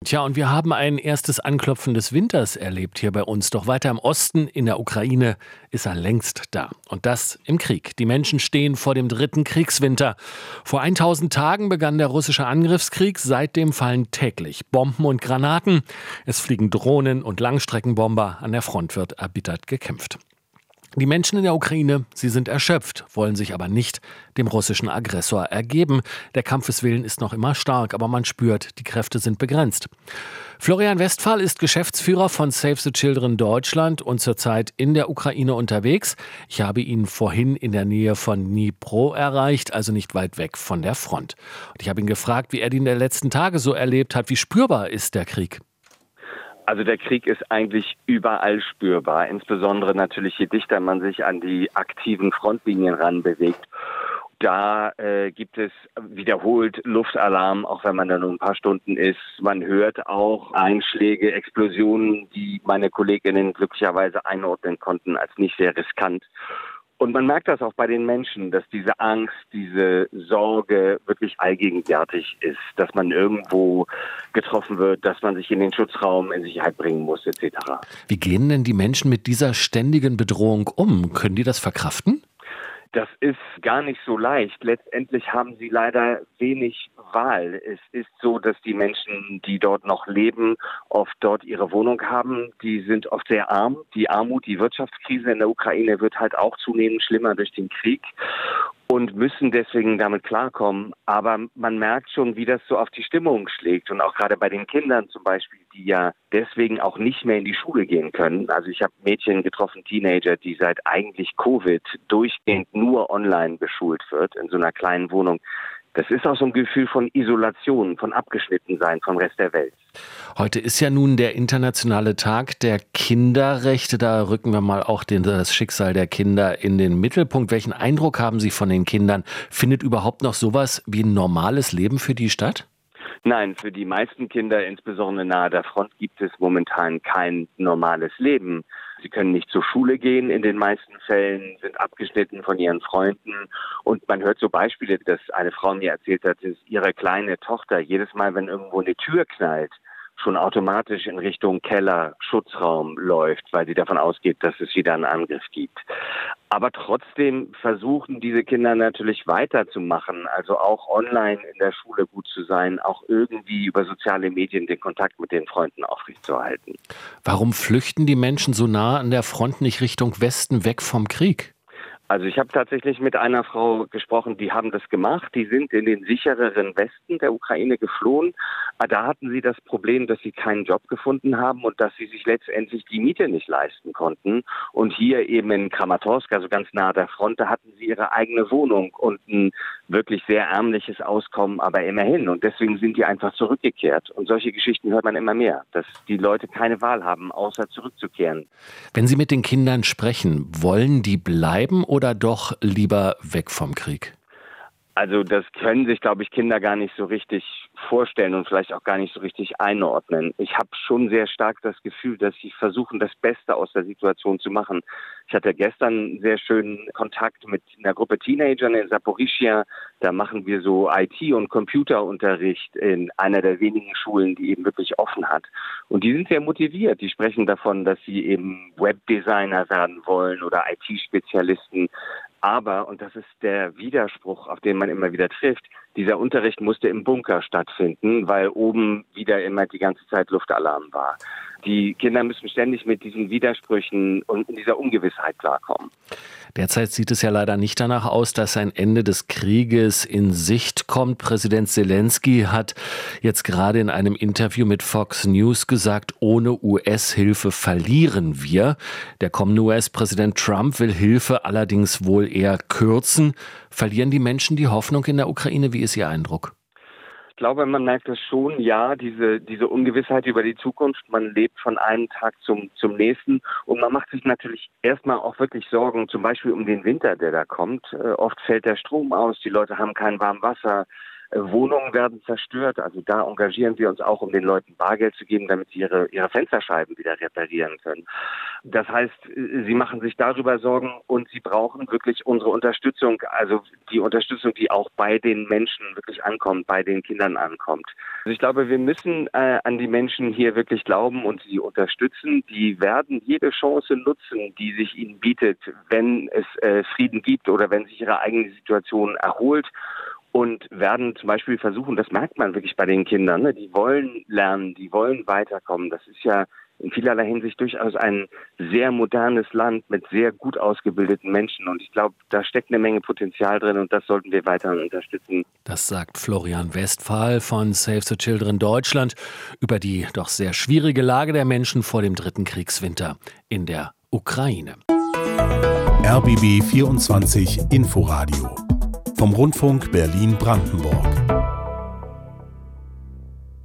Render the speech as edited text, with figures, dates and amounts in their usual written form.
Tja, und wir haben ein erstes Anklopfen des Winters erlebt hier bei uns. Doch weiter im Osten, in der Ukraine, ist er längst da. Und das im Krieg. Die Menschen stehen vor dem dritten Kriegswinter. Vor 1000 Tagen begann der russische Angriffskrieg. Seitdem fallen täglich Bomben und Granaten. Es fliegen Drohnen und Langstreckenbomber. An der Front wird erbittert gekämpft. Die Menschen in der Ukraine, sie sind erschöpft, wollen sich aber nicht dem russischen Aggressor ergeben. Der Kampfeswillen ist noch immer stark, aber man spürt, die Kräfte sind begrenzt. Florian Westphal ist Geschäftsführer von Save the Children Deutschland und zurzeit in der Ukraine unterwegs. Ich habe ihn vorhin in der Nähe von Dnipro erreicht, also nicht weit weg von der Front. Und ich habe ihn gefragt, wie er den der letzten Tage so erlebt hat. Wie spürbar ist der Krieg? Also der Krieg ist eigentlich überall spürbar, insbesondere natürlich, je dichter man sich an die aktiven Frontlinien ranbewegt. Da gibt es wiederholt Luftalarm, auch wenn man da nur ein paar Stunden ist. Man hört auch Einschläge, Explosionen, die meine Kolleginnen glücklicherweise einordnen konnten als nicht sehr riskant. Und man merkt das auch bei den Menschen, dass diese Angst, diese Sorge wirklich allgegenwärtig ist, dass man irgendwo getroffen wird, dass man sich in den Schutzraum in Sicherheit bringen muss, etc. Wie gehen denn die Menschen mit dieser ständigen Bedrohung um? Können die das verkraften? Das ist gar nicht so leicht. Letztendlich haben sie leider wenig Wahl. Es ist so, dass die Menschen, die dort noch leben, oft dort ihre Wohnung haben. Die sind oft sehr arm. Die Armut, die Wirtschaftskrise in der Ukraine wird halt auch zunehmend schlimmer durch den Krieg und müssen deswegen damit klarkommen. Aber man merkt schon, wie das so auf die Stimmung schlägt. Und auch gerade bei den Kindern zum Beispiel, die ja deswegen auch nicht mehr in die Schule gehen können. Also ich habe Mädchen getroffen, Teenager, die seit eigentlich Covid durchgehend nur online beschult wird, in so einer kleinen Wohnung. Das ist auch so ein Gefühl von Isolation, von Abgeschnittensein vom Rest der Welt. Heute ist ja nun der internationale Tag der Kinderrechte. Da rücken wir mal auch das Schicksal der Kinder in den Mittelpunkt. Welchen Eindruck haben Sie von den Kindern? Findet überhaupt noch sowas wie ein normales Leben für die statt? Nein, für die meisten Kinder, insbesondere nahe der Front, gibt es momentan kein normales Leben. Sie können nicht zur Schule gehen in den meisten Fällen, sind abgeschnitten von ihren Freunden. Und man hört so Beispiele, dass eine Frau mir erzählt hat, dass ihre kleine Tochter jedes Mal, wenn irgendwo eine Tür knallt, schon automatisch in Richtung Keller, Schutzraum läuft, weil sie davon ausgeht, dass es wieder einen Angriff gibt. Aber trotzdem versuchen diese Kinder natürlich weiterzumachen, also auch online in der Schule gut zu sein, auch irgendwie über soziale Medien den Kontakt mit den Freunden aufrechtzuerhalten. Warum flüchten die Menschen so nah an der Front nicht Richtung Westen weg vom Krieg? Also ich habe tatsächlich mit einer Frau gesprochen, die haben das gemacht. Die sind in den sichereren Westen der Ukraine geflohen. Aber da hatten sie das Problem, dass sie keinen Job gefunden haben und dass sie sich letztendlich die Miete nicht leisten konnten. Und hier eben in Kramatorsk, also ganz nah der Front, da hatten sie ihre eigene Wohnung und ein wirklich sehr ärmliches Auskommen, aber immerhin. Und deswegen sind die einfach zurückgekehrt. Und solche Geschichten hört man immer mehr, dass die Leute keine Wahl haben, außer zurückzukehren. Wenn Sie mit den Kindern sprechen, wollen die bleiben oder doch lieber weg vom Krieg? Also das können sich, glaube ich, Kinder gar nicht so richtig vorstellen und vielleicht auch gar nicht so richtig einordnen. Ich habe schon sehr stark das Gefühl, dass sie versuchen, das Beste aus der Situation zu machen. Ich hatte gestern sehr schönen Kontakt mit einer Gruppe Teenagern in Saporischschja. Da machen wir so IT- und Computerunterricht in einer der wenigen Schulen, die eben wirklich offen hat. Und die sind sehr motiviert. Die sprechen davon, dass sie eben Webdesigner werden wollen oder IT-Spezialisten. Aber, und das ist der Widerspruch, auf den man immer wieder trifft, dieser Unterricht musste im Bunker stattfinden, weil oben wieder immer die ganze Zeit Luftalarm war. Die Kinder müssen ständig mit diesen Widersprüchen und dieser Ungewissheit klarkommen. Derzeit sieht es ja leider nicht danach aus, dass ein Ende des Krieges in Sicht kommt. Präsident Zelensky hat jetzt gerade in einem Interview mit Fox News gesagt, ohne US-Hilfe verlieren wir. Der kommende US-Präsident Trump will Hilfe allerdings wohl eher kürzen. Verlieren die Menschen die Hoffnung in der Ukraine? Wie ist Ihr Eindruck? Ich glaube, man merkt es schon, ja, diese Ungewissheit über die Zukunft. Man lebt von einem Tag zum nächsten und man macht sich natürlich erstmal auch wirklich Sorgen, zum Beispiel um den Winter, der da kommt. Oft fällt der Strom aus, die Leute haben kein warmes Wasser. Wohnungen werden zerstört. Also da engagieren wir uns auch, um den Leuten Bargeld zu geben, damit sie ihre Fensterscheiben wieder reparieren können. Das heißt, sie machen sich darüber Sorgen und sie brauchen wirklich unsere Unterstützung, also die Unterstützung, die auch bei den Menschen wirklich ankommt, bei den Kindern ankommt. Also ich glaube, wir müssen an die Menschen hier wirklich glauben und sie unterstützen. Die werden jede Chance nutzen, die sich ihnen bietet, wenn es Frieden gibt oder wenn sich ihre eigene Situation erholt. Und werden zum Beispiel versuchen, das merkt man wirklich bei den Kindern, ne? Die wollen lernen, die wollen weiterkommen. Das ist ja in vielerlei Hinsicht durchaus ein sehr modernes Land mit sehr gut ausgebildeten Menschen. Und ich glaube, da steckt eine Menge Potenzial drin und das sollten wir weiter unterstützen. Das sagt Florian Westphal von Save the Children Deutschland über die doch sehr schwierige Lage der Menschen vor dem 3. Kriegswinter in der Ukraine. RBB 24 Inforadio vom Rundfunk Berlin-Brandenburg.